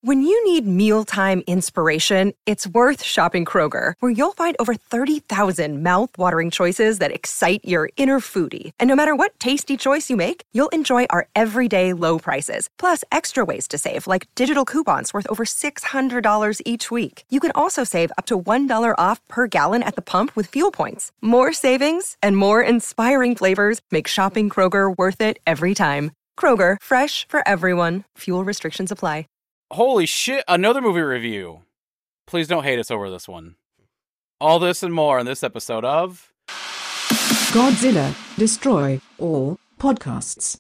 When you need mealtime inspiration, it's worth shopping Kroger, where you'll find over 30,000 mouth-watering choices that excite your inner foodie. And no matter what tasty choice you make, you'll enjoy our everyday low prices, plus extra ways to save, like digital coupons worth over $600 each week. You can also save up to $1 off per gallon at the pump with fuel points. More savings and more inspiring flavors make shopping Kroger worth it every time. Kroger, fresh for everyone. Fuel restrictions apply. Holy shit, another movie review. Please don't hate us over this one. All this and more in this episode of Godzilla, Destroy All Podcasts.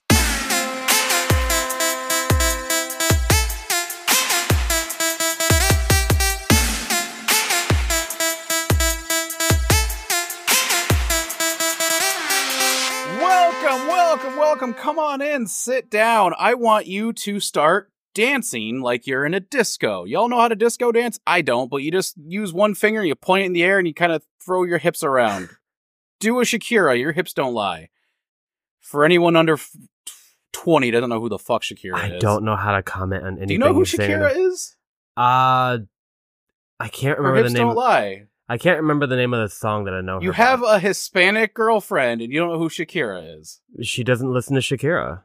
Welcome. Come on in, sit down. I want you to start dancing like you're in a disco. Y'all know how to disco dance? I don't, but you just use one finger, you point it in the air, and you kind of throw your hips around. Do a Shakira, your hips don't lie. For anyone under 20 doesn't know who the fuck Shakira is. I don't know how to comment on anything. Do you know who Shakira is? I can't remember Her the hips name. don't lie. I can't remember the name of the song that I know. You her have by. a Hispanic girlfriend, and you don't know who Shakira is. She doesn't listen to Shakira.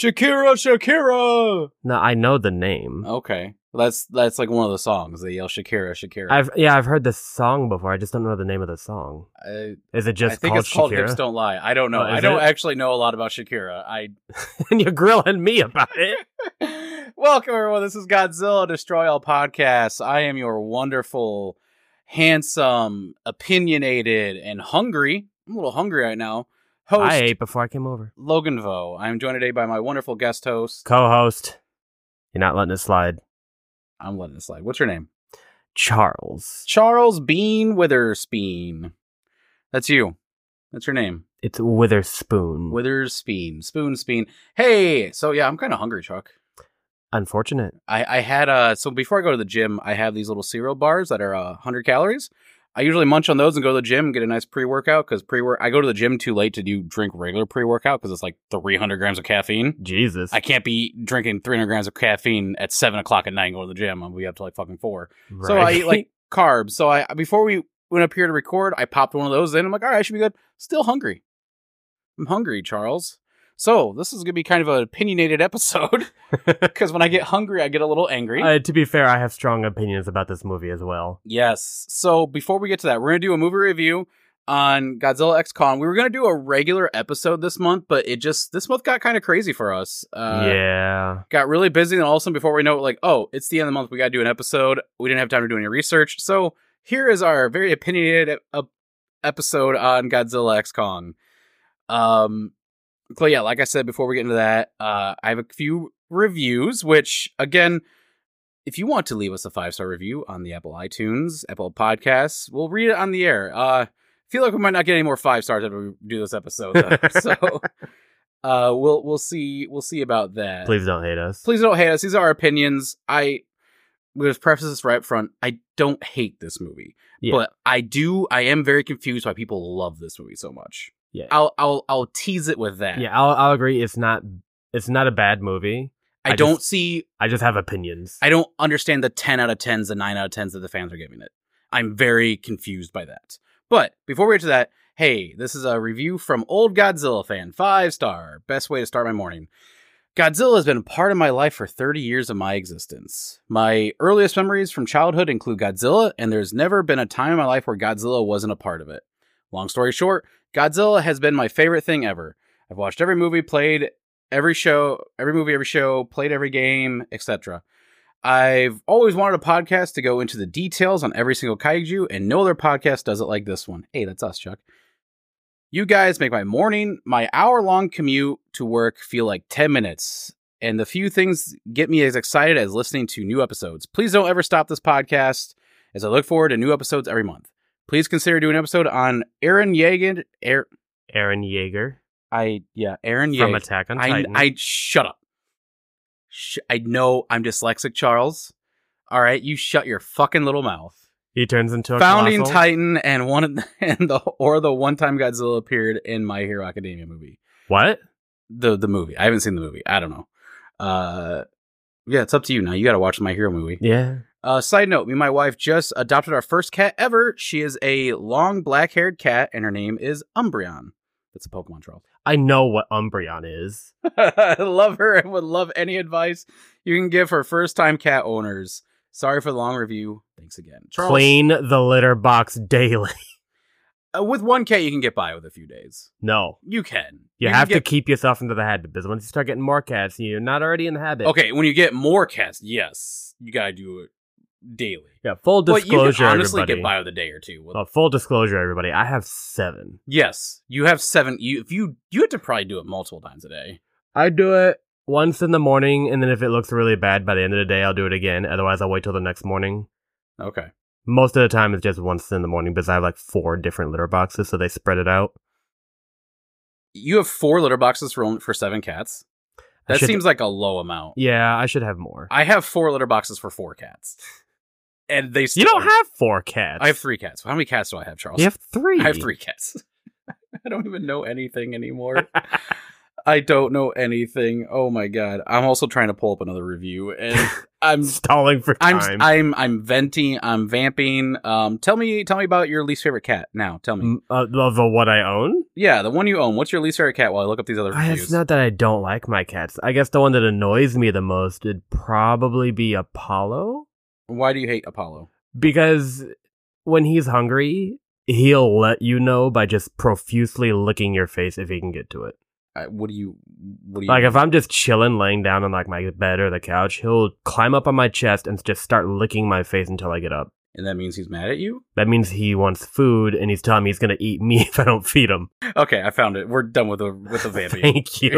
Shakira! No, I know the name. Okay. Well, that's like one of the songs. They yell Shakira. I've heard this song before. I just don't know the name of the song. Is it just I think called it's called Shakira? Hips Don't Lie. I don't know. Oh, I don't actually know a lot about Shakira. And you're grilling me about it. Welcome, everyone. This is Godzilla Destroy All Podcasts. I am your wonderful, handsome, opinionated, and hungry. I'm a little hungry right now. Host I ate before I came over. Logan Vo. I am joined today by my wonderful guest host. Co-host. You're not letting it slide. I'm letting it slide. What's your name? Charles. Charles Bean Witherspoon. That's you. That's your name. It's Witherspoon. Witherspoon. Spoon. Hey, so yeah, I'm kind of hungry, Chuck. Unfortunate. I had so before I go to the gym, I have these little cereal bars that are 100 calories. I usually munch on those and go to the gym and get a nice pre-workout because I go to the gym too late to drink regular pre-workout because it's like 300 grams of caffeine. Jesus. I can't be drinking 300 grams of caffeine at 7 o'clock at night and go to the gym. I'll be up to like fucking 4. Right. So I eat like carbs. So before we went up here to record, I popped one of those in. I'm like, all right, I should be good. Still hungry. I'm hungry, Charles. So this is going to be kind of an opinionated episode because when I get hungry, I get a little angry. To be fair, I have strong opinions about this movie as well. Yes. So before we get to that, we're going to do a movie review on Godzilla X Kong. We were going to do a regular episode this month, but this month got kind of crazy for us. Yeah. Got really busy, and all of a sudden, before we know it, like, oh, it's the end of the month, we got to do an episode. We didn't have time to do any research. So here is our very opinionated episode on Godzilla X Kong. But yeah, like I said, before we get into that, I have a few reviews, which, again, if you want to leave us a 5-star review on the Apple iTunes, Apple Podcasts, we'll read it on the air. I feel like we might not get any more 5 stars after we do this episode, though. So we'll see about that. Please don't hate us. Please don't hate us. These are our opinions. We'll just preface this right up front. I don't hate this movie, but I am very confused why people love this movie so much. Yeah, I'll tease it with that. Yeah, I'll agree. It's not a bad movie. I just have opinions. I don't understand the 10 out of 10s, the 9 out of 10s that the fans are giving it. I'm very confused by that. But before we get to that, hey, this is a review from Old Godzilla Fan, 5-star. Best way to start my morning. Godzilla has been a part of my life for 30 years of my existence. My earliest memories from childhood include Godzilla, and there's never been a time in my life where Godzilla wasn't a part of it. Long story short, Godzilla has been my favorite thing ever. I've watched every movie, played every show, played every game, etc. I've always wanted a podcast to go into the details on every single kaiju, and no other podcast does it like this one. Hey, that's us, Chuck. You guys make my hour-long commute to work feel like 10 minutes, and the few things get me as excited as listening to new episodes. Please don't ever stop this podcast, as I look forward to new episodes every month. Please consider doing an episode on Eren Yeager. Eren Yeager. Eren Yeager. From Attack on Titan. Shut up. I know I'm dyslexic, Charles. All right, you shut your fucking little mouth. He turns into a Founding colossal. Titan and the one time Godzilla appeared in My Hero Academia movie. What? The movie. I haven't seen the movie. I don't know. Yeah, it's up to you now. You got to watch the My Hero movie. Yeah. Side note, me and my wife just adopted our first cat ever. She is a long black-haired cat, and her name is Umbreon. That's a Pokemon troll. I know what Umbreon is. I love her and would love any advice you can give for first-time cat owners. Sorry for the long review. Thanks again. Charles, clean the litter box daily. With one cat, you can get by with a few days. No. You can. You have to keep yourself into the habit, because once you start getting more cats, you're not already in the habit. Okay, when you get more cats, yes, you gotta do it daily. Yeah, full disclosure, but you can honestly everybody. get by with a day or two. Full disclosure, everybody. I have 7. Yes, you have 7. You have to probably do it multiple times a day. I do it once in the morning, and then if it looks really bad by the end of the day, I'll do it again. Otherwise, I'll wait till the next morning. Okay. Most of the time, it's just once in the morning, because I have like 4 different litter boxes, so they spread it out. You have 4 litter boxes for 7 cats? That seems like a low amount. Yeah, I should have more. I have 4 litter boxes for 4 cats. And they still You don't have 4 cats. I have 3 cats. How many cats do I have, Charles? You have 3. I have 3 cats. I don't even know anything anymore. I don't know anything. Oh my god. I'm also trying to pull up another review, and I'm stalling for time. I'm venting. I'm vamping. Tell me about your least favorite cat now. Tell me. The what I own? Yeah, the one you own. What's your least favorite cat? While I look up these other reviews. It's not that I don't like my cats. I guess the one that annoys me the most would probably be Apollo. Why do you hate Apollo? Because when he's hungry, he'll let you know by just profusely licking your face if he can get to it. What do you like mean? If I'm just chilling, laying down on like my bed or the couch, he'll climb up on my chest and just start licking my face until I get up. And that means he's mad at you? That means he wants food, and he's telling me he's going to eat me if I don't feed him. Okay, I found it. We're done with the vamping. Thank you.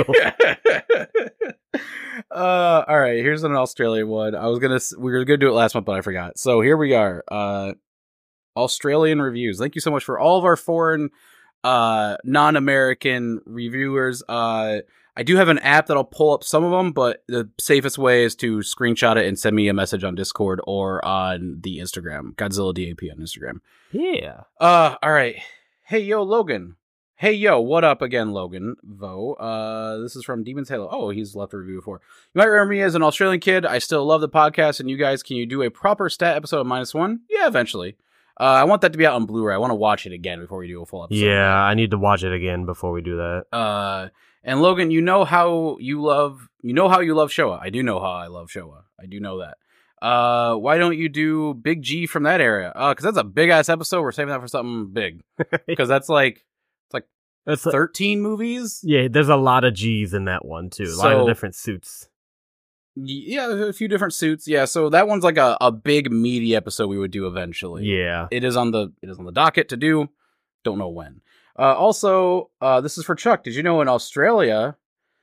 All right, here's an Australian one. We were gonna do it last month, but I forgot. So here we are. Australian reviews. Thank you so much for all of our foreign non-American reviewers. I do have an app that'll pull up some of them, but the safest way is to screenshot it and send me a message on Discord or on the Instagram, Godzilla DAP on Instagram. Yeah. All right. Hey, yo, Logan. Hey, yo, what up again, Logan? This is from Demon's Halo. Oh, he's left a review before. You might remember me as an Australian kid. I still love the podcast, and you guys, can you do a proper stat episode of -1? Yeah, eventually. I want that to be out on Blu-ray. I want to watch it again before we do a full episode. Yeah, I need to watch it again before we do that. And Logan, you know how you love Showa. I do know how I love Showa. I do know that. Why don't you do Big G from that area? Because that's a big ass episode. We're saving that for something big. Because that's like 13 movies. Yeah, there's a lot of G's in that one too. A lot of different suits. Yeah, a few different suits. Yeah, so that one's like a big meaty episode we would do eventually. Yeah, it is on the docket to do. Don't know when. Also, this is for Chuck. Did you know in Australia?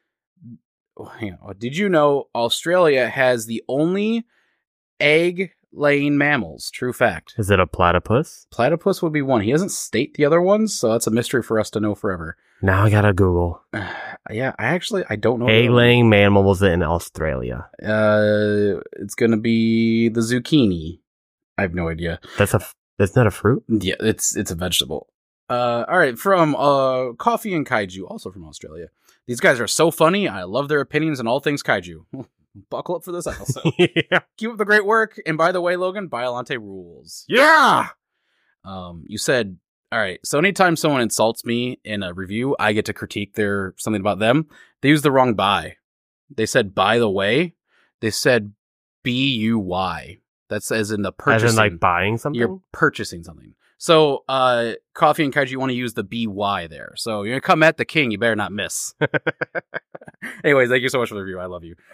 Did you know Australia has the only egg-laying mammals? True fact. Is it a platypus? Platypus would be one. He doesn't state the other ones, so that's a mystery for us to know forever. Now I gotta Google. Yeah, I don't know. Egg-laying mammals in Australia. It's gonna be the zucchini. I have no idea. That's not a fruit? Yeah, it's a vegetable. All right, from Coffee and Kaiju, also from Australia. These guys are so funny. I love their opinions on all things kaiju. Buckle up for this episode. Yeah. Keep up the great work. And by the way, Logan, Biolante rules. Yeah! You said, all right, so anytime someone insults me in a review, I get to critique something about them. They used the wrong by. They said, by the way. They said, B-U-Y. That's as in the purchasing. As in like buying something? You're purchasing something. So, Coffee and Kaiju, you want to use the B-Y there. So, you're going to come at the king, you better not miss. Anyways, thank you so much for the review. I love you.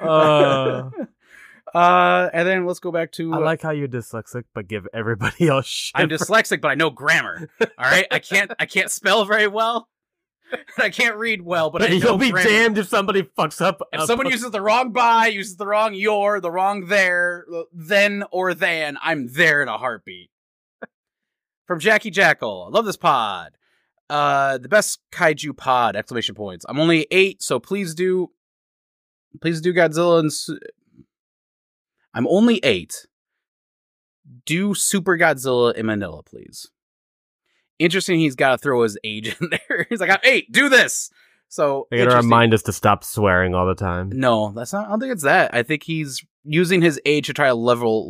And then let's go back to... I like how you're dyslexic, but give everybody else shit. I'm dyslexic, but I know grammar. All right? I can't spell very well. I can't read well, but I know You'll be grammar. damned if somebody fucks up. If someone uses the wrong by, uses the wrong your, the wrong there, then or than, I'm there in a heartbeat. From Jackie Jackal. I love this pod. The best kaiju pod, exclamation points. I'm only 8, so please do Godzilla and... I'm only 8. Do Super Godzilla in Manila, please. Interesting, he's got to throw his age in there. He's like, I'm 8, do this! So they gotta remind us to stop swearing all the time. No, that's not. I don't think it's that. I think he's using his age to try to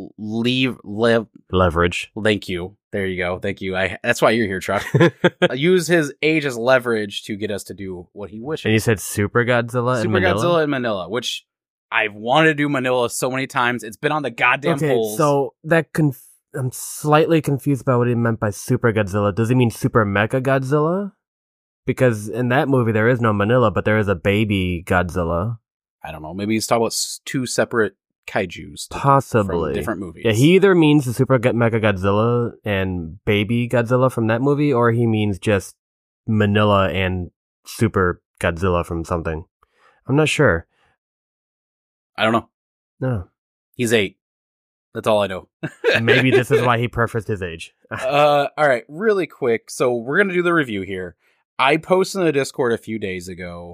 Leverage. Thank you. There you go. Thank you. That's why you're here, Chuck. Use his age as leverage to get us to do what he wishes. And you said Super Godzilla in Manila? Godzilla in Manila, which I've wanted to do Manila so many times. It's been on the goddamn polls. So I'm slightly confused about what he meant by Super Godzilla. Does he mean Super Mecha Godzilla? Because in that movie there is no Manila, but there is a baby Godzilla. I don't know. Maybe he's talking about two separate kaijus. Possibly. From different movies. Yeah, he either means the Super Mecha Godzilla and baby Godzilla from that movie, or he means just Manila and Super Godzilla from something. I'm not sure. I don't know. No. He's 8. That's all I know. Maybe this is why he prefaced his age. All right, really quick. So we're going to do the review here. I posted in the Discord a few days ago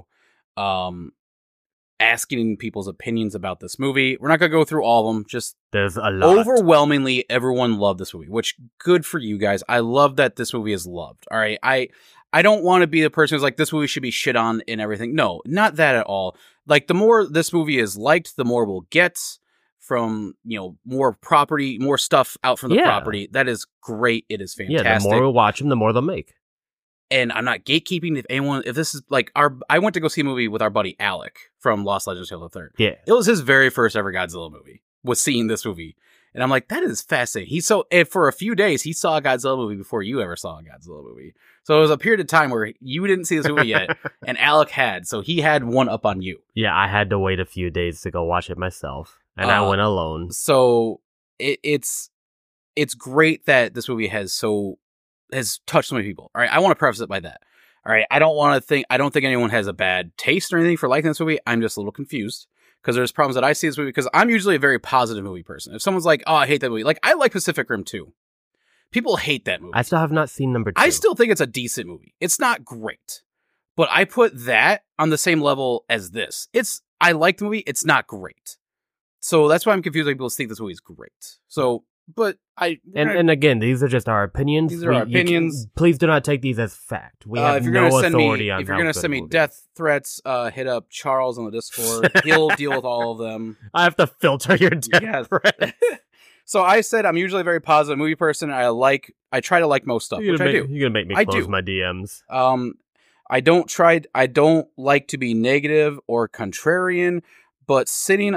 asking people's opinions about this movie. We're not going to go through all of them. Just there's a lot. Overwhelmingly, everyone loved this movie, which good for you guys. I love that this movie is loved. All right, I don't want to be the person who's like, this movie should be shit on and everything. No, not that at all. Like, the more this movie is liked, the more we'll get from, more property, more stuff out from the property. That is great. It is fantastic. Yeah, the more we'll watch them, the more they'll make. And I'm not gatekeeping. If this is like I went to go see a movie with our buddy Alec from Lost Legends of Tales of the Third. Yeah. It was his very first ever Godzilla movie, was seeing this movie. And I'm like, that is fascinating. And for a few days, he saw a Godzilla movie before you ever saw a Godzilla movie. So it was a period of time where you didn't see this movie yet, and Alec had. So he had one up on you. Yeah, I had to wait a few days to go watch it myself. And I went alone. So it's great that this movie has touched so many people. All right, I want to preface it by that. All right, I don't think anyone has a bad taste or anything for liking this movie. I'm just a little confused because there's problems that I see this movie, because I'm usually a very positive movie person. If someone's like, "Oh, I hate that movie," like I like Pacific Rim 2. People hate that movie. I still have not seen number 2. I still think it's a decent movie. It's not great, but I put that on the same level as this. I like the movie. It's not great. So that's why I'm confused. Like, people think this movie is great. So, but and again, these are just our opinions. These are our opinions. Please do not take these as fact. We have no authority on. If you're going to send me death threats, hit up Charles on the Discord. He'll deal with all of them. I have to filter your death threats. So I said I'm usually a very positive movie person. I try to like most stuff, which I do. You're gonna make me close my DMs. I don't like to be negative or contrarian, but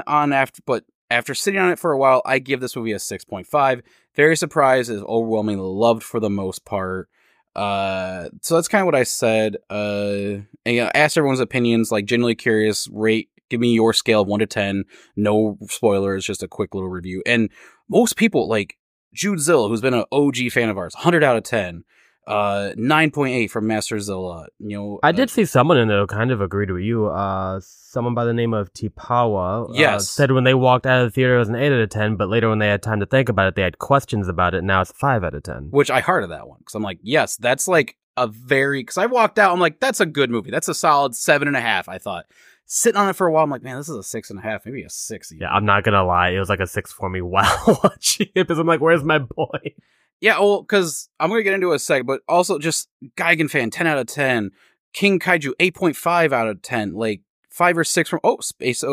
after sitting on it for a while, I give this movie a 6.5. Very surprised, is overwhelmingly loved for the most part. So that's kind of what I said. And, asked everyone's opinions, like genuinely curious, give me your scale of 1 to 10. No spoilers, just a quick little review. And most people, like Jude Zilla, who's been an OG fan of ours, 100 out of 10. 9.8 from Master Zilla. I did see someone in there who kind of agreed with you. Someone by the name of Tipawa said when they walked out of the theater it was an 8 out of 10, but later when they had time to think about it, they had questions about it, and now it's 5 out of 10. Which I hearted that one, because I'm like, yes, that's like because I walked out, I'm like, that's a good movie. That's a solid 7.5, I thought. Sitting on it for a while, I'm like, man, this is a 6.5, maybe a 6. Yeah, I'm not gonna lie, it was like a 6 for me while watching it, because I'm like, where's my boy? Yeah, well, because I'm going to get into it in a sec, but also just Gigan Fan, 10 out of 10. King Kaiju, 8.5 out of 10. Like, 5 or 6 from... Space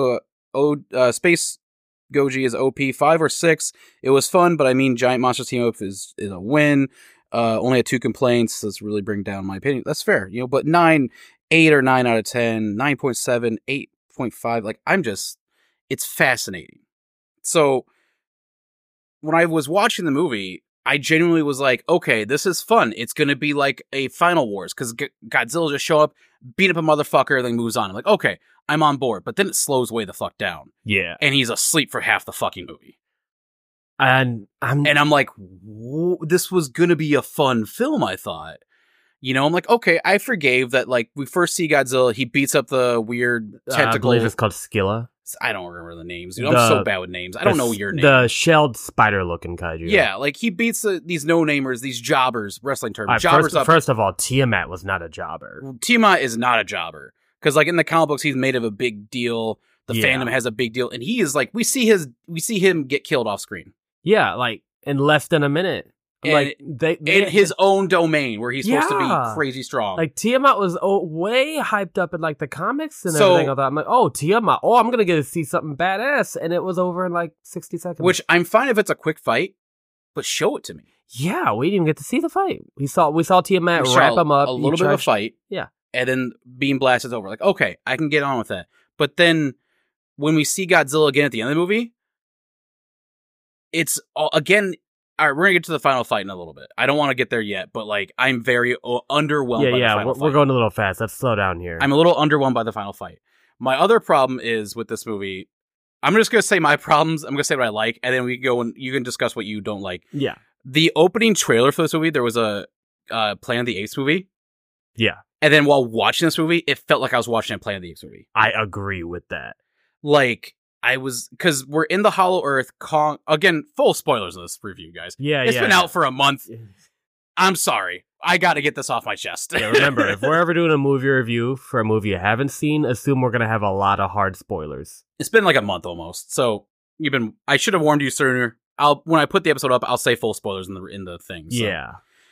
Goji is OP, 5 or 6. It was fun, but I mean, Giant Monster Team Up is a win. Only had 2 complaints. Let's really bring down my opinion. That's fair, but 8 or 9 out of 10, 9.7, 8.5. Like, it's fascinating. So, when I was watching the movie, I genuinely was like, okay, this is fun. It's going to be like a Final Wars, because Godzilla just show up, beat up a motherfucker, then moves on. I'm like, okay, I'm on board. But then it slows way the fuck down. Yeah. And he's asleep for half the fucking movie. And I'm like, this was going to be a fun film, I thought. I'm like, okay, I forgave that, like, we first see Godzilla, he beats up the weird tentacle. I believe it's called Scylla. I don't remember the names, dude. I'm so bad with names. I don't know your name. The shelled spider-looking kaiju. Yeah, like, he beats these no-namers, these jobbers, wrestling term. First of all, Tiamat was not a jobber. Tiamat is not a jobber. Because, like, in the comic books, he's made of a big deal. The fandom has a big deal. And he is, like, we see him get killed off screen. Yeah, like, in less than a minute. Like they in his own domain where he's supposed to be crazy strong. Like Tiamat was way hyped up in like the comics and everything. I'm like, oh, Tiamat, I'm gonna get to see something badass, and it was over in like 60 seconds. Which I'm fine if it's a quick fight, but show it to me. Yeah, we didn't even get to see the fight. We saw Tiamat wrap him up, a little bit of a fight. Yeah, and then Beam Blast is over. Like, okay, I can get on with that. But then when we see Godzilla again at the end of the movie, it's again. All right, we're going to get to the final fight in a little bit. I don't want to get there yet, but like I'm very underwhelmed by the final fight. We're going a little fast. Let's slow down here. I'm a little underwhelmed by the final fight. My other problem is with this movie, I'm just going to say my problems. I'm going to say what I like, and then we can go and you can discuss what you don't like. Yeah. The opening trailer for this movie, there was a Planet of the Apes movie. Yeah. And then while watching this movie, it felt like I was watching a Planet of the Apes movie. I agree with that. Like... because we're in the Hollow Earth. Kong, again, full spoilers of this review, guys. Yeah, It's been out for a month. I'm sorry. I got to get this off my chest. Yeah, remember, if we're ever doing a movie review for a movie you haven't seen, assume we're going to have a lot of hard spoilers. It's been like a month almost. So I should have warned you sooner. When I put the episode up, I'll say full spoilers in the thing. So. Yeah.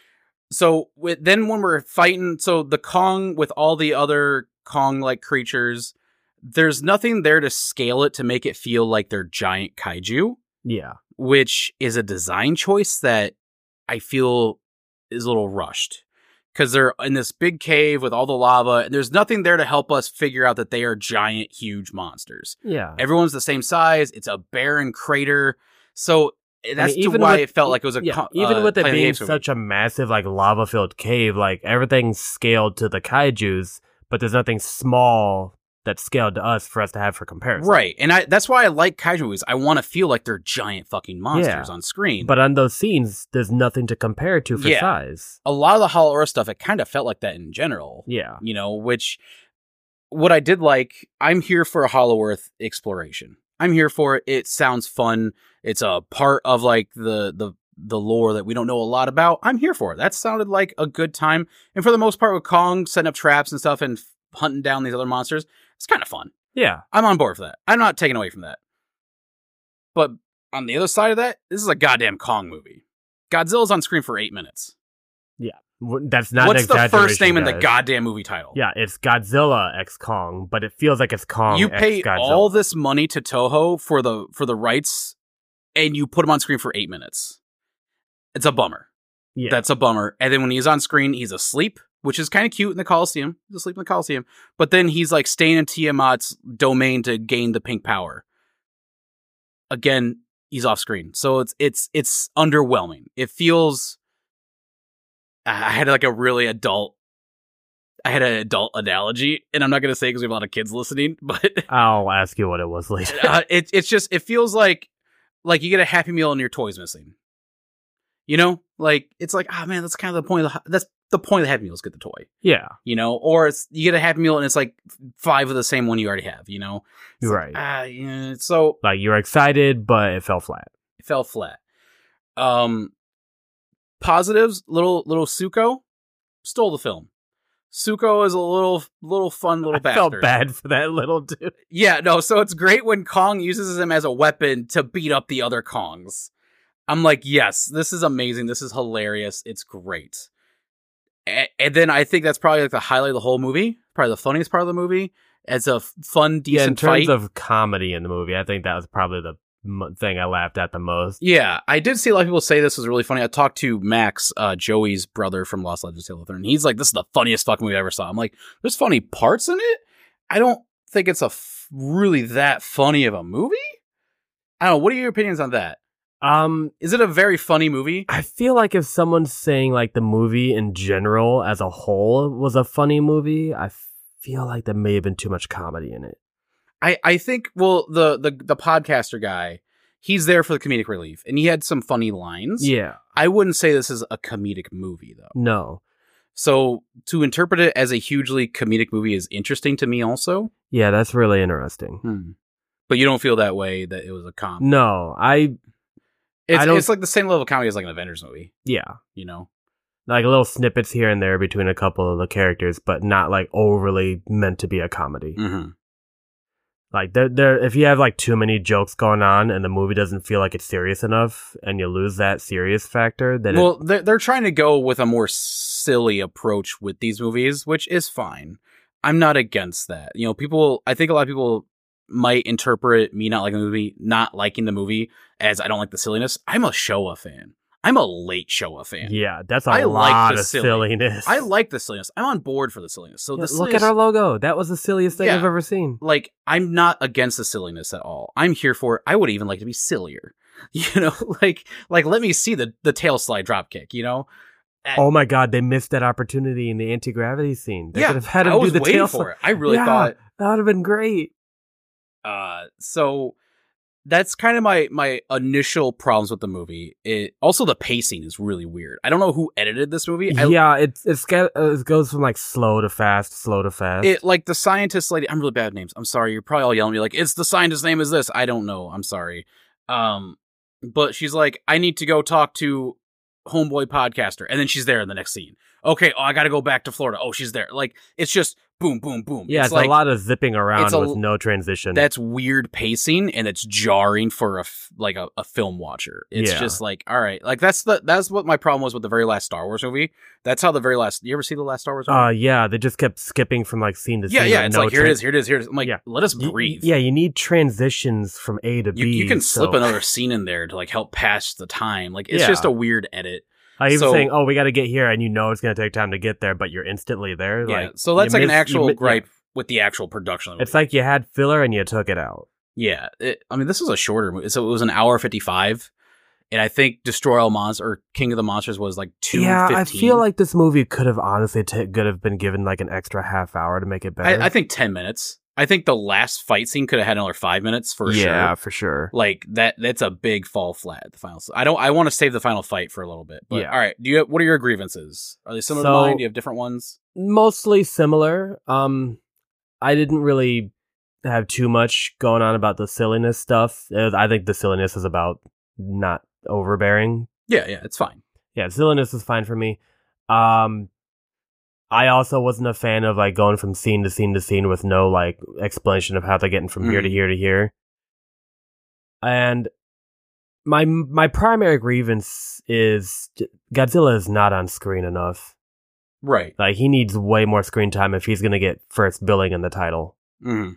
So then when we're fighting, so the Kong with all the other Kong-like creatures, there's nothing there to scale it to make it feel like they're giant kaiju. Yeah. Which is a design choice that I feel is a little rushed. Because they're in this big cave with all the lava, and there's nothing there to help us figure out that they are giant, huge monsters. Yeah. Everyone's the same size. It's a barren crater. So that's why it felt like it was even with it being such a massive, like, lava-filled cave, like, everything's scaled to the kaijus, but there's nothing small that's scaled to us for us to have for comparison. Right. And that's why I like kaiju movies. I want to feel like they're giant fucking monsters on screen. But on those scenes, there's nothing to compare to for size. A lot of the Hollow Earth stuff, it kind of felt like that in general. Yeah. You know, which, what I did like, I'm here for a Hollow Earth exploration. I'm here for it. It sounds fun. It's a part of like the lore that we don't know a lot about. I'm here for it. That sounded like a good time. And for the most part with Kong setting up traps and stuff and hunting down these other monsters, it's kind of fun. Yeah. I'm on board for that. I'm not taking away from that. But on the other side of that, this is a goddamn Kong movie. Godzilla's on screen for 8 minutes. Yeah. That's not What's an exaggeration, the first name in the goddamn movie title? Yeah, it's Godzilla x Kong, but it feels like it's Kong You x pay Godzilla. all this money to Toho for the rights, and you put him on screen for 8 minutes. It's a bummer. Yeah. That's a bummer. And then when he's on screen, he's asleep, which is kind of cute in the Coliseum. He's asleep in the Coliseum. But then he's like staying in Tiamat's domain to gain the pink power. Again, he's off screen. So it's underwhelming. It feels... I had like a really adult... I had an adult analogy, and I'm not going to say because we have a lot of kids listening, but... I'll ask you what it was later. It feels like you get a Happy Meal and your toy's missing. You know? Like, it's like, man, that's kind of the point of the point of the Happy Meal is get the toy. Yeah. You know? Or you get a Happy Meal and it's like 5 of the same one you already have, you know? It's right. Like, yeah, so... Like, you're excited, but it fell flat. It fell flat. Positives, little Suko stole the film. Suko is a little fun little bastard. I felt bad for that little dude. Yeah, no, so it's great when Kong uses him as a weapon to beat up the other Kongs. I'm like, yes, this is amazing. This is hilarious. It's great. And then I think that's probably like the highlight of the whole movie. Probably the funniest part of the movie. It's a fun, decent fight. In terms of comedy in the movie, I think that was probably the thing I laughed at the most. Yeah, I did see a lot of people say this was really funny. I talked to Max, Joey's brother from Lost Legends of Tale, and he's like, this is the funniest fucking movie I ever saw. I'm like, there's funny parts in it? I don't think it's really that funny of a movie? I don't know. What are your opinions on that? Is it a very funny movie? I feel like if someone's saying like the movie in general as a whole was a funny movie, I feel like there may have been too much comedy in it. I think, well, the podcaster guy, he's there for the comedic relief, and he had some funny lines. Yeah. I wouldn't say this is a comedic movie, though. No. So to interpret it as a hugely comedic movie is interesting to me also. Yeah, that's really interesting. But you don't feel that way, that it was a comedy? No, It's like the same level of comedy as like an Avengers movie. Yeah. You know? Like little snippets here and there between a couple of the characters, but not like overly meant to be a comedy. Mm-hmm. Like, if you have like too many jokes going on and the movie doesn't feel like it's serious enough, and you lose that serious factor, then they're trying to go with a more silly approach with these movies, which is fine. I'm not against that. You know, I think a lot of people might interpret me not liking the movie as I don't like the silliness. I'm a Showa fan. I'm a late Showa fan. Yeah, that's a lot of silliness. I like the silliness. I'm on board for the silliness. So look at our logo. That was the silliest thing I've ever seen. Like, I'm not against the silliness at all. I'm here for it. I would even like to be sillier. You know, like let me see the tail slide drop kick, you know? Oh my god, they missed that opportunity in the anti-gravity scene. They could have had him do the tail slide. For it. I really thought that would have been great. So that's kind of my initial problems with the movie. Also, the pacing is really weird. I don't know who edited this movie. It goes from like slow to fast. It like the scientist lady. I'm really bad at names. I'm sorry. You're probably all yelling at me like, it's the scientist's name is this. I don't know. I'm sorry. But she's like, I need to go talk to homeboy podcaster, and then she's there in the next scene. Okay, I gotta go back to Florida. Oh, she's there. Like, it's just boom, boom, boom. Yeah, it's like, a lot of zipping around with no transition. That's weird pacing, and it's jarring for a film watcher. It's just like, all right, like that's what my problem was with the very last Star Wars movie. That's how you ever see the last Star Wars movie? Yeah, they just kept skipping from like scene to scene. Yeah, it's like here it is. I'm like, let us breathe. You need transitions from A to B. You can slip another scene in there to like help pass the time. Like, it's just a weird edit. Even saying, we got to get here, and you know it's going to take time to get there, but you're instantly there. Yeah, so that's like an actual gripe with the actual production of the movie. It's like you had filler and you took it out. Yeah, this is a shorter movie, so it was an hour 55, and I think Destroy All Monsters or King of the Monsters was like 2:15. Yeah, I feel like this movie could have honestly could have been given like an extra half hour to make it better. I think 10 minutes. I think the last fight scene could have had another 5 minutes for sure. Yeah, for sure. Like that's a big fall flat at the final. I want to save the final fight for a little bit. But all right, what are your grievances? Are they similar to mine? Do you have different ones? Mostly similar. I didn't really have too much going on about the silliness stuff. I think the silliness is about not overbearing. Yeah, it's fine. Yeah, silliness is fine for me. I also wasn't a fan of like going from scene to scene to scene with no like explanation of how they're getting from here to here to here. And my primary grievance is Godzilla is not on screen enough. Right. Like, he needs way more screen time if he's going to get first billing in the title. Mm-hmm.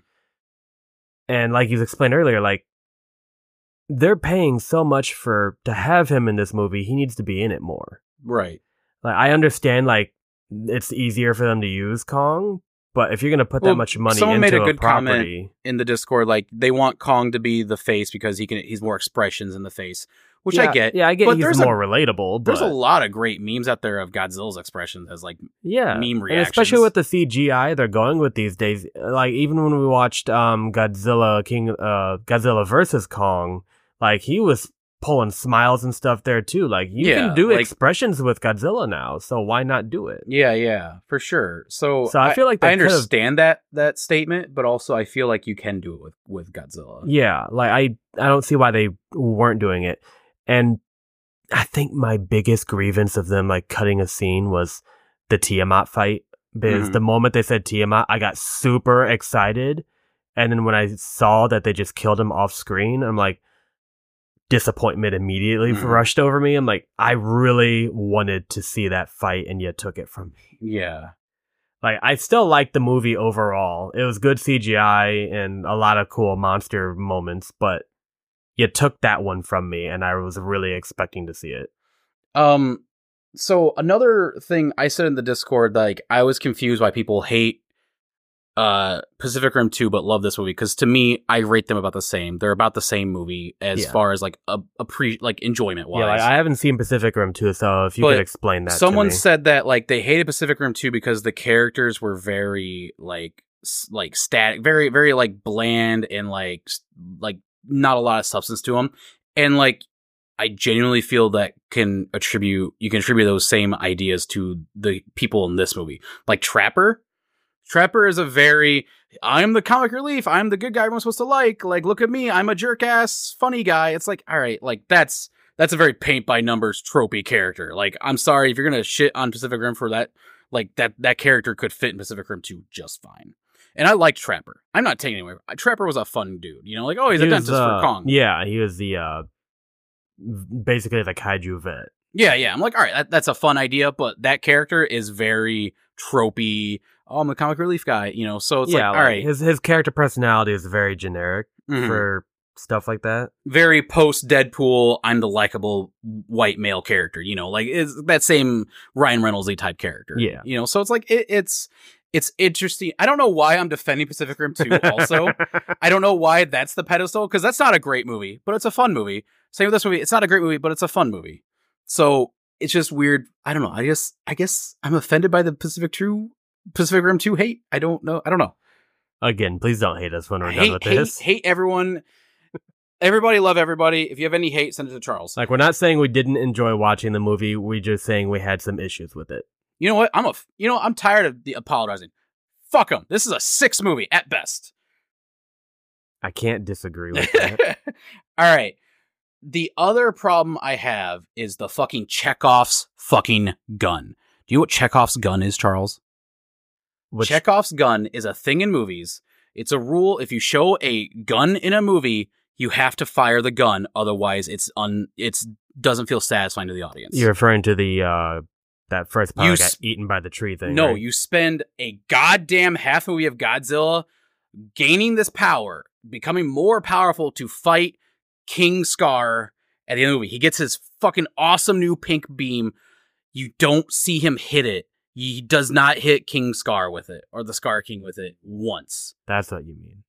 And like you explained earlier, like, they're paying so much to have him in this movie. He needs to be in it more. Right. Like, I understand, like, it's easier for them to use Kong, but if you're going to put that much money into a property... Someone made a good comment in the Discord, like, they want Kong to be the face because he's more expressions in the face, which I get. Yeah, I get he's more relatable, but... There's a lot of great memes out there of Godzilla's expressions as, like, meme reactions. And especially with the CGI they're going with these days. Like, even when we watched Godzilla versus Kong, like, he was pulling smiles and stuff there too. Like, you can do expressions with Godzilla now, so why not do it? Yeah, for sure. So I feel like I understand that statement, but also I feel like you can do it with Godzilla. Yeah, like I don't see why they weren't doing it. And I think my biggest grievance of them like cutting a scene was the Tiamat fight. Because the moment they said Tiamat, I got super excited. And then when I saw that they just killed him off screen, I'm like, disappointment immediately rushed over me. I'm like, I really wanted to see that fight, and you took it from me. Yeah. Like, I still liked the movie overall. It was good CGI and a lot of cool monster moments, but you took that one from me, and I was really expecting to see it. So another thing I said in the Discord, like, I was confused why people hate Pacific Rim 2 but love this movie, because to me I rate them about the same. They're about the same movie as far as like enjoyment wise. Yeah, like, I haven't seen Pacific Rim 2, so if you could explain that. Someone said that like they hated Pacific Rim 2 because the characters were very like static, very very like bland, and like not a lot of substance to them. And like, I genuinely feel that you can attribute those same ideas to the people in this movie. Like Trapper is I'm the comic relief. I'm the good guy everyone's supposed to like. Like, look at me. I'm a jerk ass funny guy. It's like, all right, like that's a very paint by numbers tropey character. Like, I'm sorry if you're going to shit on Pacific Rim for that. Like that character could fit in Pacific Rim 2 just fine. And I liked Trapper. I'm not taking it away. Trapper was a fun dude. You know, like, oh, he's a dentist for Kong. Yeah, he was the, basically the kaiju vet. Yeah. I'm like, all right, that's a fun idea, but that character is very tropey. Oh, I'm the comic relief guy, you know, so it's like, all right. His character personality is very generic for stuff like that. Very post-Deadpool, I'm the likable white male character, you know, like, it's that same Ryan Reynolds-y type character. Yeah. You know, so it's like, it's interesting. I don't know why I'm defending Pacific Rim 2 also. I don't know why that's the pedestal, because that's not a great movie, but it's a fun movie. Same with this movie. It's not a great movie, but it's a fun movie. So it's just weird. I don't know. I guess I'm offended by the Pacific Rim 2 hate. I don't know. Again, please don't hate us when we're done with this. Hate everyone. Everybody love everybody. If you have any hate, send it to Charles. Like, we're not saying we didn't enjoy watching the movie. We're just saying we had some issues with it. You know what? I'm tired of the apologizing. Fuck them. This is a 6 movie at best. I can't disagree with that. All right. The other problem I have is the fucking Chekhov's fucking gun. Do you know what Chekhov's gun is, Charles? Chekhov's gun is a thing in movies. It's a rule. If you show a gun in a movie, you have to fire the gun. Otherwise, it doesn't feel satisfying to the audience. You're referring to the that first part got eaten by the tree thing. No, right? You spend a goddamn half movie of Godzilla gaining this power, becoming more powerful to fight King Scar at the end of the movie. He gets his fucking awesome new pink beam. You don't see him hit it. He does not hit King Scar with it, or the Scar King with it once. That's what you mean.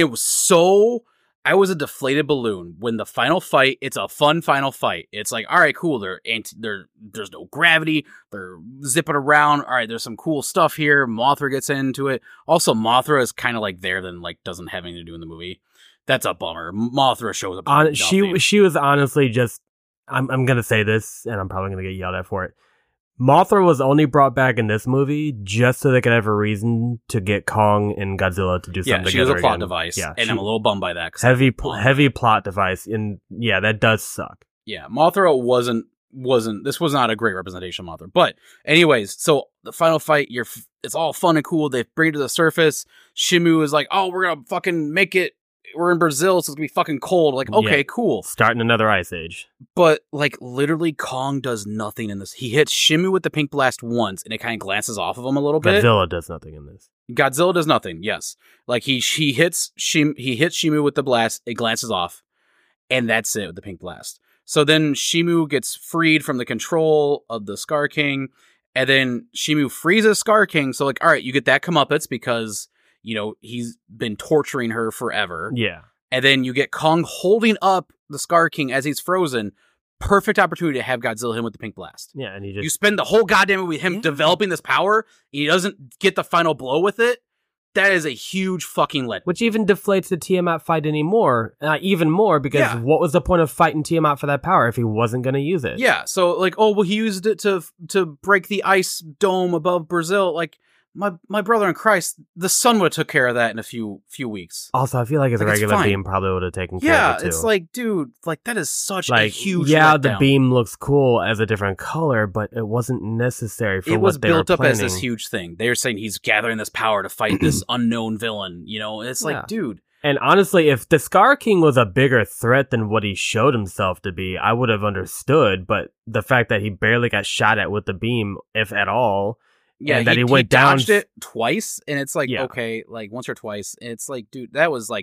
I was a deflated balloon when the final fight. It's a fun final fight. It's like, all right, cool. There's no gravity. They're zipping around. All right, there's some cool stuff here. Mothra gets into it. Also, Mothra is kind of like there, then like doesn't have anything to do in the movie. That's a bummer. Mothra shows up. She was honestly just. I'm gonna say this, and I'm probably gonna get yelled at for it. Mothra was only brought back in this movie just so they could have a reason to get Kong and Godzilla to do something together. Yeah, she was a plot again. Device, and I'm a little bummed by that. Heavy plot device, and yeah, that does suck. Yeah, Mothra wasn't. This was not a great representation of Mothra. But anyways, so the final fight, it's all fun and cool. They bring it to the surface. Shimu is like, "Oh, we're gonna fucking make it. We're in Brazil, so it's gonna be fucking cold." Like, okay, cool. Starting another ice age. But like, literally, Kong does nothing in this. He hits Shimu with the pink blast once, and it kind of glances off of him a little bit. Godzilla does nothing in this. Godzilla does nothing. Yes, like he hits Shimu with the blast. It glances off, and that's it with the pink blast. So then Shimu gets freed from the control of the Scar King, and then Shimu freezes Scar King. So like, all right, you get that comeuppance because, you know, he's been torturing her forever. Yeah. And then you get Kong holding up the Scar King as he's frozen. Perfect opportunity to have Godzilla hit him with the pink blast. Yeah, and you spend the whole goddamn movie with him developing this power, and he doesn't get the final blow with it. That is a huge fucking letdown. Which even deflates the Tiamat fight anymore, even more, because what was the point of fighting Tiamat for that power if he wasn't going to use it? Yeah, so like, oh, well, he used it to break the ice dome above Brazil. Like, my brother in Christ, the sun would have took care of that in a few weeks. Also, I feel like his regular beam probably would have taken care of it too. Yeah, it's like, dude, like that is such a huge letdown. The beam looks cool as a different color, but it wasn't necessary for what they were planning. It was built up as this huge thing. They were saying he's gathering this power to fight this unknown villain, you know? It's like, dude. And honestly, if the Scar King was a bigger threat than what he showed himself to be, I would have understood, but the fact that he barely got shot at with the beam, if at all... Yeah, and that he went down. Dodged it twice, and it's like, okay, like once or twice. And it's like, dude, that was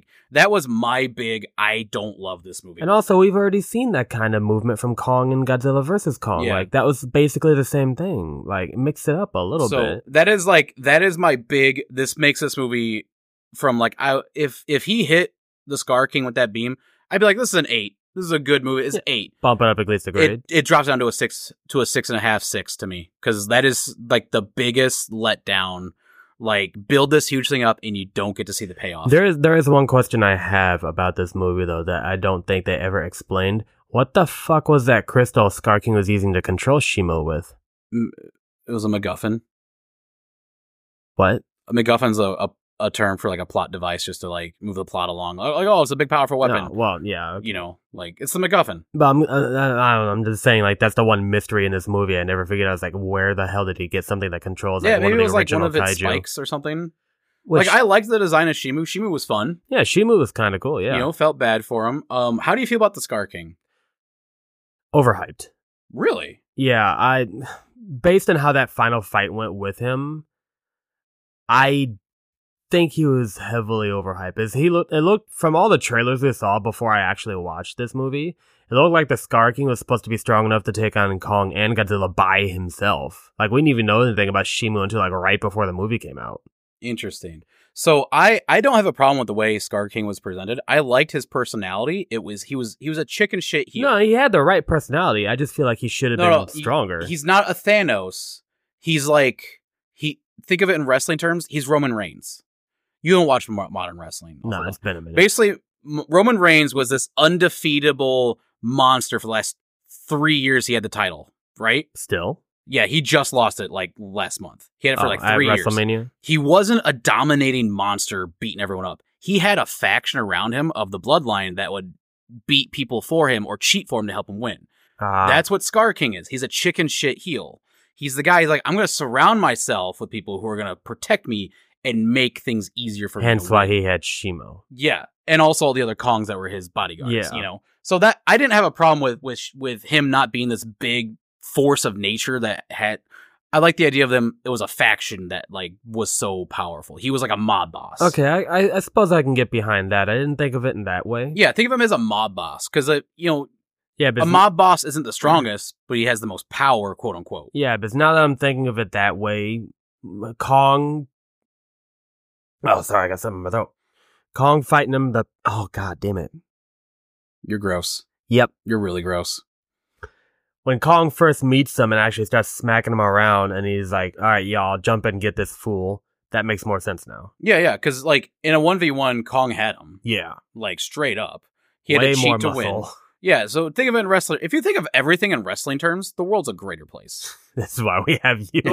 my big, I don't love this movie. And also, we've already seen that kind of movement from Kong and Godzilla vs. Kong. Yeah. Like, that was basically the same thing. Like, mix it up a little bit. That is my big, this makes this movie from like, if he hit the Scar King with that beam, I'd be like, this is an 8. This is a good movie. It's 8. Bump it up at least a grade. It drops down to a 6, to a 6.5, 6 to me. Because that is like the biggest letdown. Like, build this huge thing up and you don't get to see the payoff. There is one question I have about this movie, though, that I don't think they ever explained. What the fuck was that crystal Scar King was using to control Shimu with? It was a MacGuffin. What? A MacGuffin's a term for like a plot device just to like move the plot along. Like, oh, it's a big powerful weapon. No, well, yeah. You know, like it's the MacGuffin. But I'm just saying, like, that's the one mystery in this movie I never figured out. I was like, where the hell did he get something that controls like, maybe one of the it was like one of its kaiju? spikes or something. Like, I liked the design of Shimu. Shimu was fun. Yeah, Shimu was kind of cool, yeah. You know, felt bad for him. How do you feel about the Scar King? Overhyped. Really? Yeah, based on how that final fight went with him, I think he was heavily overhyped. It looked from all the trailers we saw before I actually watched this movie, it looked like the Scar King was supposed to be strong enough to take on Kong and Godzilla by himself. Like, we didn't even know anything about Shimu until like right before the movie came out. Interesting. So I don't have a problem with the way Scar King was presented. I liked his personality. He was a chicken shit heel. No, he had the right personality. I just feel like he should have been stronger. He's not a Thanos. He's like think of it in wrestling terms. He's Roman Reigns. You don't watch modern wrestling. No, it's been a minute. Basically, Roman Reigns was this undefeatable monster for the last 3 years. He had the title, right? Still? Yeah, he just lost it like last month. He had it for like 3 years. WrestleMania? He wasn't a dominating monster beating everyone up. He had a faction around him of the bloodline that would beat people for him or cheat for him to help him win. That's what Scar King is. He's a chicken shit heel. He's the guy who's like, I'm going to surround myself with people who are going to protect me and make things easier for me. Hence why he had Shimo. Yeah. And also all the other Kongs that were his bodyguards, you know? So that I didn't have a problem with him not being this big force of nature that had, I like the idea of them. It was a faction that like was so powerful. He was like a mob boss. Okay. I suppose I can get behind that. I didn't think of it in that way. Yeah. Think of him as a mob boss. Cause but a mob boss isn't the strongest, but he has the most power, quote unquote. Yeah. But now that I'm thinking of it that way, Kong. Oh, sorry, I got something in my throat. Kong fighting him, oh, god damn it. You're gross. Yep. You're really gross. When Kong first meets him and actually starts smacking him around, and he's like, all right, y'all, jump in and get this fool. That makes more sense now. Yeah, because, like, in a 1v1, Kong had him. Yeah. Like, straight up. He had way to more cheat to muscle. win. Yeah, so think of it in wrestling. If you think of everything in wrestling terms, the world's a greater place. This is why we have you.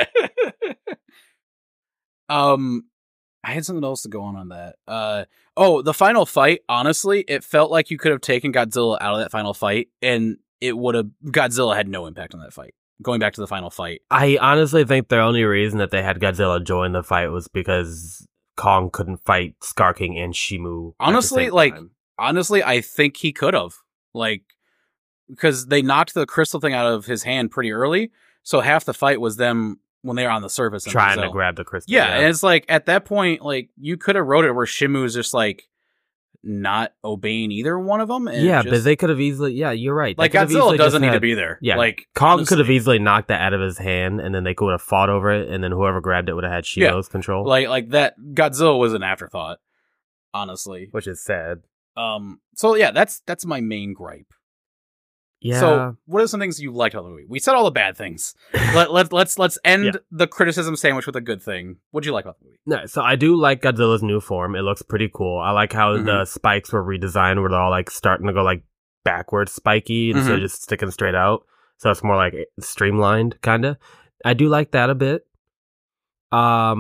I had something else to go on that. The final fight, honestly, it felt like you could have taken Godzilla out of that final fight, and Godzilla had no impact on that fight. Going back to the final fight. I honestly think the only reason that they had Godzilla join the fight was because Kong couldn't fight Scar King and Shimu. Honestly, I think he could have. Like, because they knocked the crystal thing out of his hand pretty early, so half the fight was them when they were on the surface. Trying to grab the crystal. Yeah, and it's like, at that point, like, you could have wrote it where Shimu is just, like, not obeying either one of them. And but they could have easily, you're right. Like, Godzilla doesn't need to be there. Yeah, like, Kong could have easily knocked that out of his hand, and then they could have fought over it, and then whoever grabbed it would have had Shimu's control. Like that, Godzilla was an afterthought, honestly. Which is sad. So yeah, that's my main gripe. Yeah. So, what are some things you liked about the movie? We said all the bad things. Let's end the criticism sandwich with a good thing. What did you like about the movie? No, so I do like Godzilla's new form. It looks pretty cool. I like how the spikes were redesigned, where they're all like starting to go like backwards spiky instead of just sticking straight out. So it's more like streamlined, kind of. I do like that a bit. I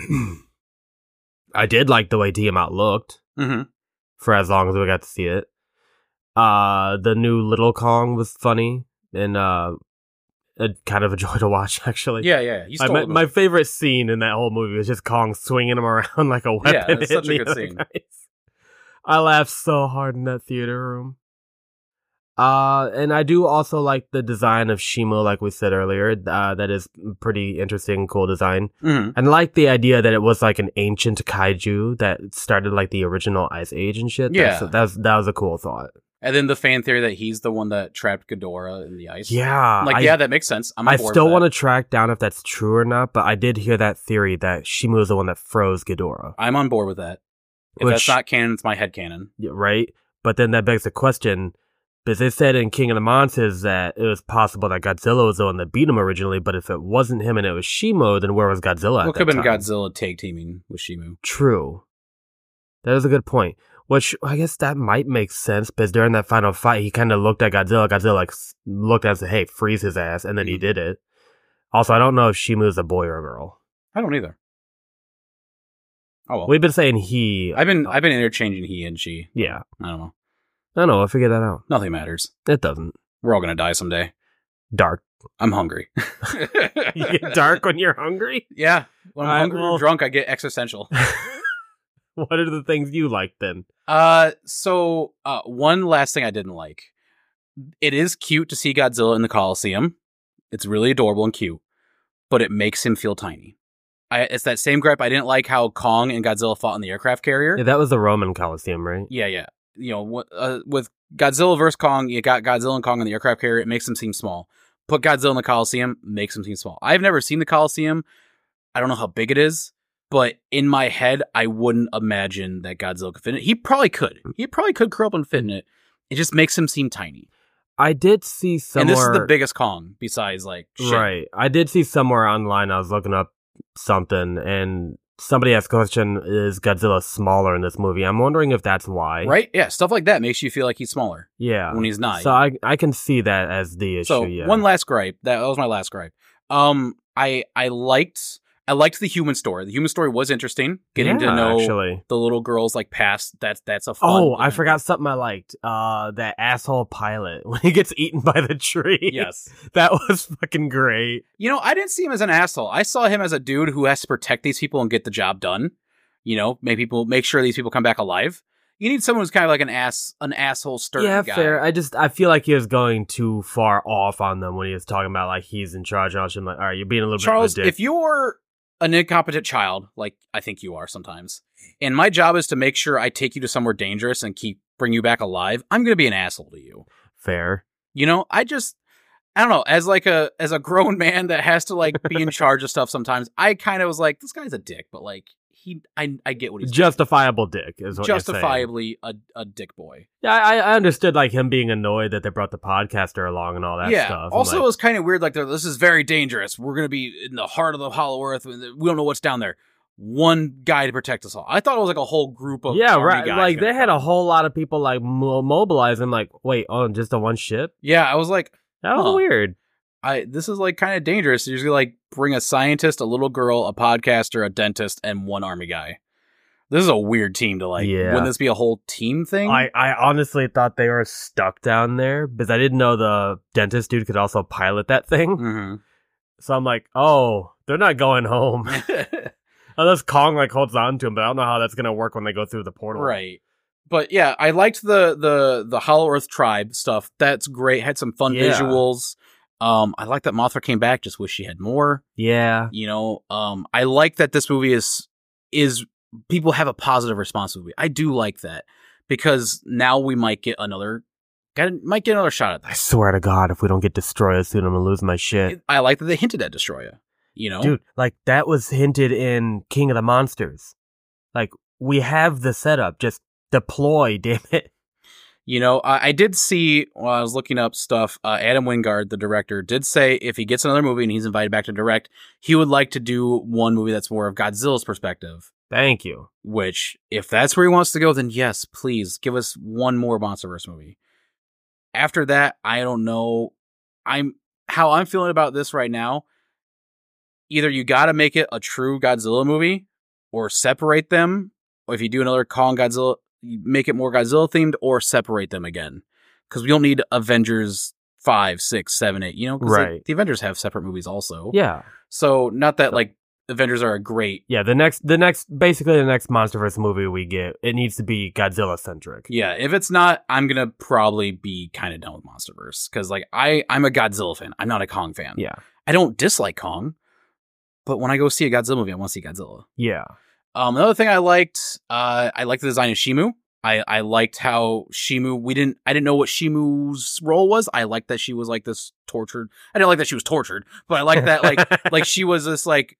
did like the way Tiamat looked for as long as we got to see it. The new Little Kong was funny and kind of a joy to watch, actually. Yeah. My favorite scene in that whole movie was just Kong swinging him around like a weapon. Yeah, it's such a good scene. Guys. I laughed so hard in that theater room. And I do also like the design of Shimo, like we said earlier. That is pretty interesting, cool design. And I like the idea that it was like an ancient kaiju that started like the original Ice Age and shit. Yeah. That was a cool thought. And then the fan theory that he's the one that trapped Ghidorah in the ice. Yeah. That makes sense. I still want to track down if that's true or not, but I did hear that theory that Shimo is the one that froze Ghidorah. I'm on board with that. If that's not canon, it's my headcanon. Yeah, right? But then that begs the question, because they said in King of the Monsters that it was possible that Godzilla was the one that beat him originally, but if it wasn't him and it was Shimo, then where was Godzilla at that time? It could have been Godzilla tag teaming with Shimo. True. That is a good point. Which, I guess that might make sense, because during that final fight, he kind of looked at Godzilla. Godzilla, like, looked at him and said, hey, freeze his ass, and then he did it. Also, I don't know if Shimu is a boy or a girl. I don't either. Oh, well. We've been saying he. I've been interchanging he and she. Yeah. I don't know. I don't know, I'll figure that out. Nothing matters. It doesn't. We're all going to die someday. Dark. I'm hungry. You get dark when you're hungry? Yeah. When I'm hungry or drunk, I get existential. What are the things you like then? So one last thing I didn't like. It is cute to see Godzilla in the Coliseum. It's really adorable and cute, but it makes him feel tiny. It's that same gripe. I didn't like how Kong and Godzilla fought in the aircraft carrier. Yeah, that was the Roman Coliseum, right? Yeah. You know, with Godzilla versus Kong, you got Godzilla and Kong in the aircraft carrier. It makes them seem small. Put Godzilla in the Coliseum, makes them seem small. I've never seen the Coliseum. I don't know how big it is, but in my head, I wouldn't imagine that Godzilla could fit in it. He probably could. He probably could curl up and fit in it. It just makes him seem tiny. I did see somewhere... And this is the biggest Kong, besides, like, shit. Right. I did see somewhere online, I was looking up something, and somebody asked the question, is Godzilla smaller in this movie? I'm wondering if that's why. Right? Yeah, stuff like that makes you feel like he's smaller. Yeah. When he's not. So I can see that as the issue, so, yeah. one last gripe. That was my last gripe. I liked the human story. The human story was interesting. Getting to know the little girl's like past. That's a fun. Oh, I forgot something I liked. That asshole pilot when he gets eaten by the tree. Yes, that was fucking great. You know, I didn't see him as an asshole. I saw him as a dude who has to protect these people and get the job done. You know, make sure these people come back alive. You need someone who's kind of like an asshole stern guy. Yeah, fair. I feel like he was going too far off on them when he was talking about like he's in charge. I was like, all right, you're being a little Charles, bit of a dick. If you're an incompetent child, like I think you are sometimes, and my job is to make sure I take you to somewhere dangerous and bring you back alive, I'm going to be an asshole to you. Fair. You know, I don't know, as a grown man that has to like be in charge of stuff sometimes, I kind of was like, this guy's a dick, but like I get what he's justifiable doing. Dick is what justifiably a dick boy. Yeah, I understood like him being annoyed that they brought the podcaster along and all that stuff. Also, it was kind of weird. Like, this is very dangerous. We're gonna be in the heart of the Hollow Earth. We don't know what's down there. One guy to protect us all. I thought it was like a whole group of right. Guys like they had a whole lot of people like mobilizing. Like, wait, just the one ship? Yeah, I was like, that was weird. This is like kind of dangerous. You're usually like bring a scientist, a little girl, a podcaster, a dentist, and one army guy. This is a weird team to like. Yeah. Wouldn't this be a whole team thing? I honestly thought they were stuck down there because I didn't know the dentist dude could also pilot that thing. Mm-hmm. So I'm like, oh, they're not going home. Unless Kong like holds on to him, but I don't know how that's gonna work when they go through the portal. Right. But yeah, I liked the Hollow Earth tribe stuff. That's great. Had some fun visuals. I like that Mothra came back. Just wish she had more. Yeah. You know, I like that this movie is people have a positive response to the movie. I do like that because now we might get another shot at that. I swear to God, if we don't get Destroya soon, I'm gonna lose my shit. I like that they hinted at Destroya. You know, dude, like that was hinted in King of the Monsters. Like we have the setup, just deploy, damn it. You know, I did see while I was looking up stuff, Adam Wingard, the director, did say if he gets another movie and he's invited back to direct, he would like to do one movie that's more of Godzilla's perspective. Thank you. Which, if that's where he wants to go, then yes, please give us one more MonsterVerse movie. After that, I don't know. How I'm feeling about this right now. Either you got to make it a true Godzilla movie, or separate them. Or if you do another Kong Godzilla, make it more Godzilla themed, or separate them again. Because we don't need Avengers 5, 6, 7, 8. You know, right? The Avengers have separate movies also. Yeah. So not that like Avengers are a great. Yeah. The next MonsterVerse movie we get, it needs to be Godzilla centric. Yeah. If it's not, I'm gonna probably be kind of done with MonsterVerse because like I'm a Godzilla fan. I'm not a Kong fan. Yeah. I don't dislike Kong, but when I go see a Godzilla movie, I want to see Godzilla. Yeah. Another thing I liked the design of Shimu. I liked how Shimu, I didn't know what Shimu's role was. I liked that she was like this tortured. I didn't like that she was tortured, but I liked that like she was this like,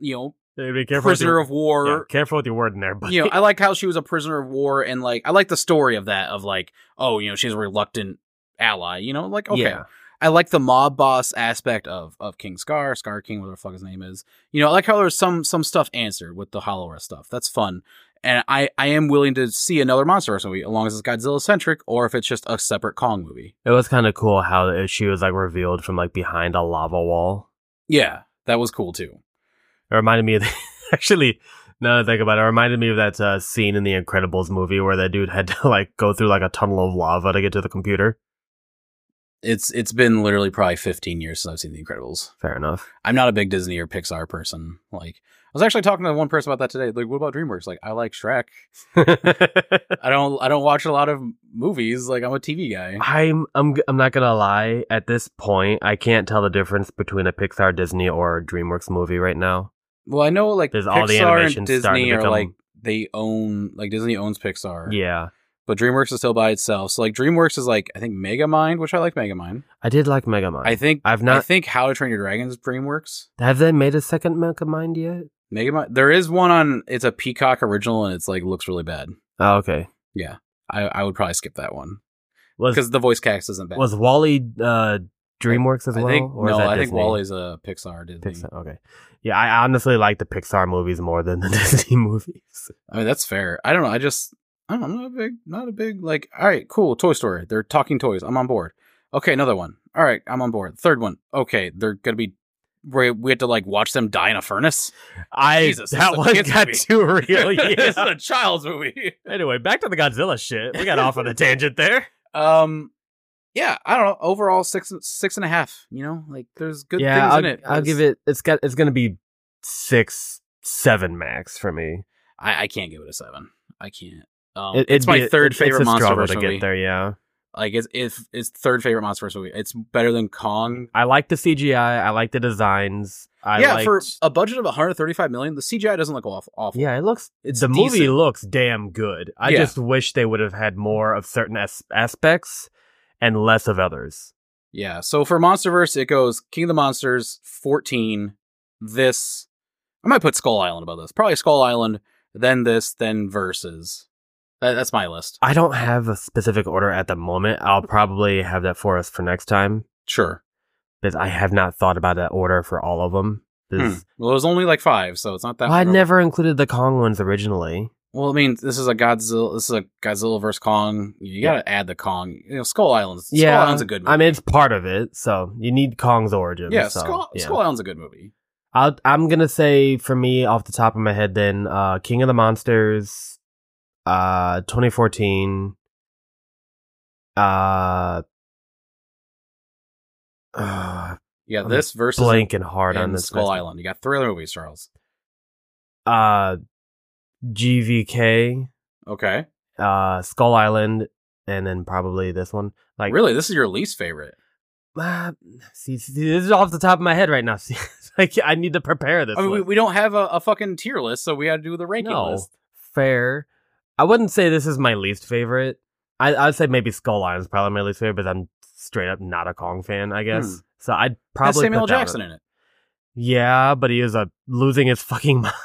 prisoner of war. Yeah, careful with your word in there, but I like how she was a prisoner of war and like, I like the story of that, of like, she's a reluctant ally, like, okay. Yeah. I like the mob boss aspect of King Scar King, whatever the fuck his name is. I like how there's some stuff answered with the Hollow Earth stuff. That's fun. And I am willing to see another MonsterVerse movie, as long as it's Godzilla-centric, or if it's just a separate Kong movie. It was kind of cool how she was like revealed from like behind a lava wall. Yeah, that was cool too. It reminded me of actually, now that I think about it reminded me of that scene in the Incredibles movie where that dude had to like go through like a tunnel of lava to get to the computer. It's been literally probably 15 years since I've seen The Incredibles. Fair enough. I'm not a big Disney or Pixar person. Like, I was actually talking to one person about that today. Like, what about DreamWorks? Like, I like Shrek. I don't watch a lot of movies. Like, I'm a TV guy. I'm not gonna lie. At this point, I can't tell the difference between a Pixar, Disney, or DreamWorks movie right now. Well, I know like There's Pixar all the animation and Disney starting to are become- like they own like Disney owns Pixar. Yeah, but DreamWorks is still by itself. So like DreamWorks is like I think Megamind, which I like Megamind. I did like Megamind. I think How to Train Your Dragon is DreamWorks. Have they made a second Megamind yet? Megamind. There is one on. It's a Peacock original, and it's like looks really bad. Oh, okay. Yeah, I would probably skip that one because the voice cast isn't bad. Was WALL-E DreamWorks as well? I think WALL-E's a Pixar Disney. Pixar, okay. Yeah, I honestly like the Pixar movies more than the Disney movies. I mean, that's fair. I don't know. I'm not a big, like, all right, cool. Toy Story. They're talking toys. I'm on board. Okay, another one. All right, I'm on board. Third one. Okay, they're going to be, we have to, like, watch them die in a furnace? Jesus, that one got movie. too real. Yeah. This is a child's movie. Anyway, back to the Godzilla shit. We got off on a tangent there. Yeah, I don't know. Overall, 6.5. You know, like there's good things in it. I'll give it. It's gonna be 6-7 max for me. I can't give it a 7. I can't. It's my third favorite MonsterVerse to movie. Get there, yeah. Like it's third favorite MonsterVerse movie. It's better than Kong. I like the CGI. I like the designs. For a budget of $135 million, the CGI doesn't look awful. Yeah, it looks. The decent. movie looks damn good. I just wish they would have had more of certain aspects and less of others. Yeah. So for MonsterVerse, it goes King of the Monsters, 14. This, I might put Skull Island above this. Probably Skull Island, then this, then Versus. That's my list. I don't have a specific order at the moment. I'll probably have that for us for next time. Sure. Because I have not thought about that order for all of them. Well, it was only like 5, so it's not that. I never included the Kong ones originally. Well, I mean, this is a Godzilla vs. Kong. You gotta add the Kong. You know, Skull Island's a good movie. I mean, it's part of it, so you need Kong's origin. Yeah, Skull Island's a good movie. I'm gonna say, for me, off the top of my head, then King of the Monsters, 2014. This versus blanking hard on this Skull Island. You got 3 other movies, Charles. GVK. Okay. Skull Island, and then probably this one. Like, really, this is your least favorite? See, this is off the top of my head right now. See, like, I need to prepare this. I mean, we don't have a fucking tier list, so we had to do the ranking list. Fair. I wouldn't say this is my least favorite. I'd say maybe Skull Island is probably my least favorite, but I'm straight up not a Kong fan, I guess. So I'd probably Samuel Jackson in it. Yeah, but he is losing his fucking mind.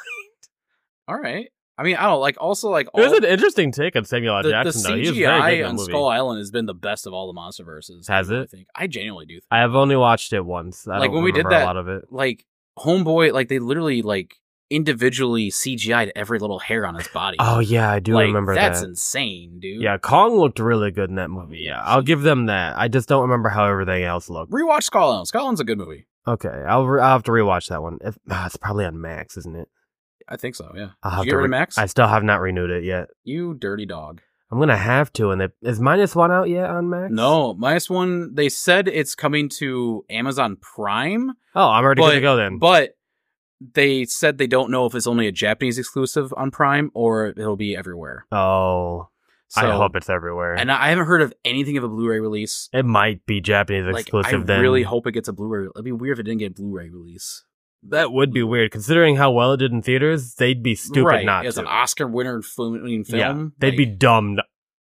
All right. I mean, I don't like. Also, like, it was an interesting take on Samuel L. Jackson. The though. He was CGI very good on Skull Island has been the best of all the MonsterVerses. Has it? I think I genuinely do. I have only watched it once. I like don't when we did remember that, a lot of it. Like Homeboy, like they literally like individually CGI'd every little hair on his body. Oh yeah, I do remember that. That's insane, dude. Yeah, Kong looked really good in that movie. Yeah, I'll give them that. I just don't remember how everything else looked. Rewatch Skull Island. Skull Island's a good movie. Okay, I'll have to rewatch that one. It's probably on Max, isn't it? I think so, yeah. I'll have Did you get rid of Max? I still have not renewed it yet. You dirty dog. I'm going to have to. And is -1 out yet on Max? No, -1, they said it's coming to Amazon Prime. Oh, I'm already going to go then. But they said they don't know if it's only a Japanese exclusive on Prime or it'll be everywhere. Oh, so, I hope it's everywhere. And I haven't heard of anything of a Blu-ray release. It might be Japanese exclusive then. I really hope it gets a Blu-ray. It'd be weird if it didn't get a Blu-ray release. That would be weird, considering how well it did in theaters. They'd be stupid not to. It's an Oscar winner film. Yeah, they'd be dumb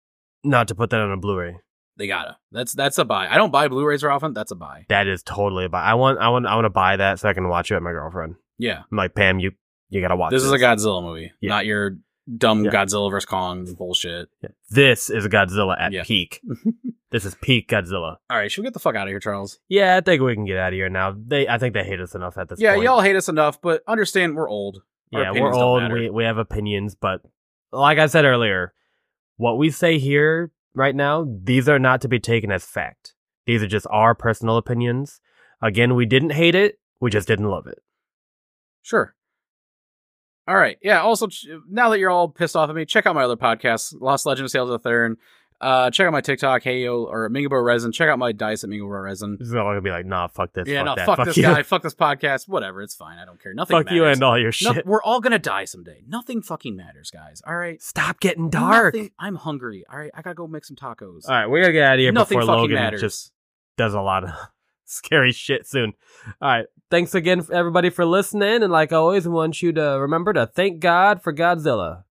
not to put that on a Blu-ray. They gotta. That's a buy. I don't buy Blu-rays very often. That's a buy. That is totally a buy. I want to buy that so I can watch it with my girlfriend. Yeah, I'm like, Pam, you gotta watch this. This is a Godzilla movie, not your dumb Yeah. Godzilla vs. Kong bullshit. Yeah. This is Godzilla at peak. This is peak Godzilla. All right, should we get the fuck out of here, Charles? Yeah, I think we can get out of here now. I think they hate us enough at this point. Yeah, y'all hate us enough, but understand we're old. Yeah, we're old. We have opinions, but like I said earlier, what we say here right now, these are not to be taken as fact. These are just our personal opinions. Again, we didn't hate it. We just didn't love it. Sure. All right. Yeah. Also, now that you're all pissed off at me, check out my other podcast, Lost Legend of Sailor Thurn. Check out my TikTok, Heyo, or Mingabo Resin. Check out my dice at Mingabo Resin. This is all gonna be like, nah, fuck this. Yeah, fuck this you. guy, fuck this podcast, whatever. It's fine. I don't care. Nothing fuck matters. you and all your shit. We're all gonna die someday. Nothing fucking matters, guys. All right. Stop getting dark. I'm hungry. All right, I gotta go make some tacos. All right, we gotta get out of here before Logan matters. Just does a lot of scary shit soon. All right, thanks again, everybody, for listening. And like always, we want you to remember to thank God for Godzilla.